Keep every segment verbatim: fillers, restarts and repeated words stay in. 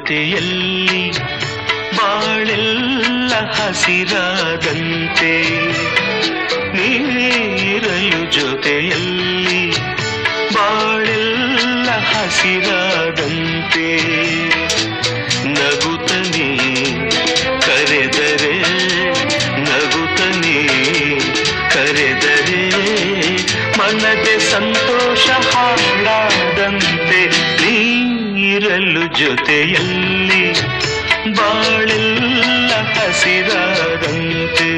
ಜೊತೆಯಲ್ಲಿ ಬಾಳೆಲ್ಲ ಹಸಿರಾದಂತೆ, ನೀರಲು ಜೊತೆಯಲ್ಲಿ ಬಾಳೆಲ್ಲ ಹಸಿರಾದಂತೆ, ನಗುತ್ತನೆ ಕರೆದರೆ ನಗುತ್ತನೆ ಕರೆದರೆ ಮನದೆ ಸಂತೋಷ ಹಾಡಾದಂತೆ, ನೀರಲು ಜೊತೆಯಲ್ಲಿ ಬಾಳೆಲ್ಲ ಹಸಿರಾದಂತೆ.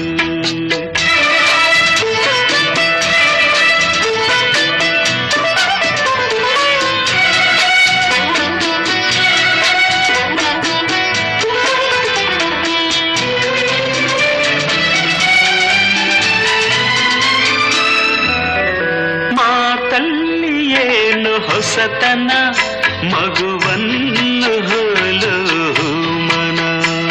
ಮಾತಲ್ಲಿ ಏನು ಹೊಸತನ, ಮಗುವನ್ನು ಹೋಲು ಮನ,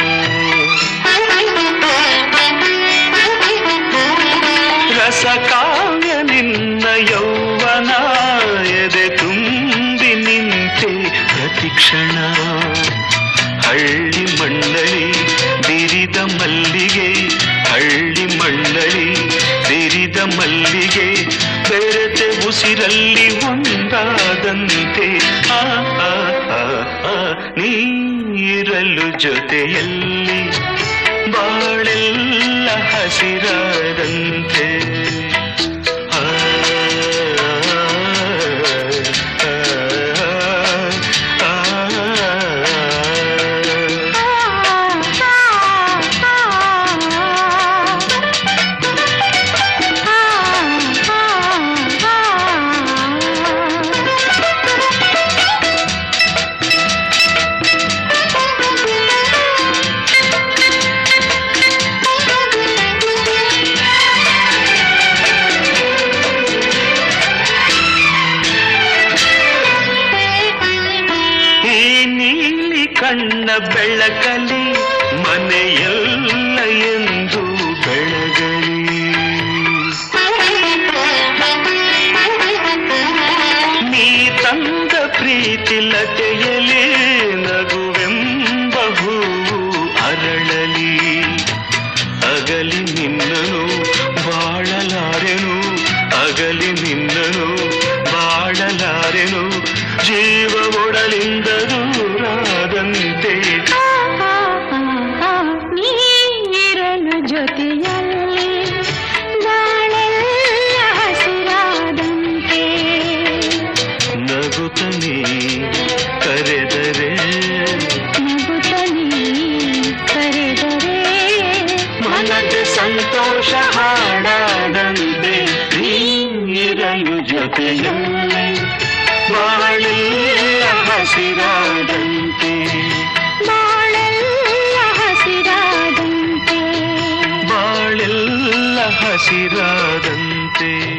ರಸಕಾವ್ಯ ನಿನ್ನ ಯೌವನ, ಎದೆ ತುಂಬಿ ನಿಂತೆ ಪ್ರತಿಕ್ಷಣ, ಹಳ್ಳಿ ಮಣ್ಣಳಿ ಬಿರಿದ ಮಲ್ಲಿಗೆ, ಹಳ್ಳಿ ಮಣ್ಣಳಿ ಬಿರಿದ ಮಲ್ಲಿಗೆ, ಬೆರೆತೆ ಉಸಿರಲ್ಲಿ ಒಂದಾದಂತೆ, ಆ ಆ ಆ ಆ ನೀರಲು ಜೊತೆಯಲ್ಲಿ ಬಾಳೆಲ್ಲ ಹಸಿರಾದಂತೆ. ಆ ಕಣ್ಣ ಬೆಳಕಲಿ ಮನೆಯಲ್ಲ ಎಂದು ಬೆಳಗಲಿ, ನೀ ತಂದ ಪ್ರೀತಿ ಲತೆಯಲಿ ನಗುವೆಂಬ ಹೂವು ಅರಳಲಿ, ಅಗಲಿ ನಿನ್ನನು ಬಾಳಲಾರೆನು, ಅಗಲಿ ನಿನ್ನನು ಬಾಳಲಾರೆನು, ಜೀವ ಒಡಲಿಂದ ದೂರಾದಂತೆ, ನೀರಲು ಜೊತೆಯಲ್ಲಿ ಬಾಳೆಲ್ಲ ಹಸಿರಾದಂತೆ, ನಗುತ್ತನೆ ಕರೆದರೆ ನಗುತ್ತನೆ ಕರೆದರೆ ಮನದ ಸಂತೋಷ ಹಾಡಾದಂತೆ, ನೀರಲು ಜೊತೆಯಲ್ಲಿ ಬಾಳೆಲ್ಲ ಹಸಿರಾದಂತೆ, ಬಾಳೆಲ್ಲ ಹಸಿರಾದಂತೆ, ಬಾಳೆಲ್ಲ ಹಸಿರಾದಂತೆ.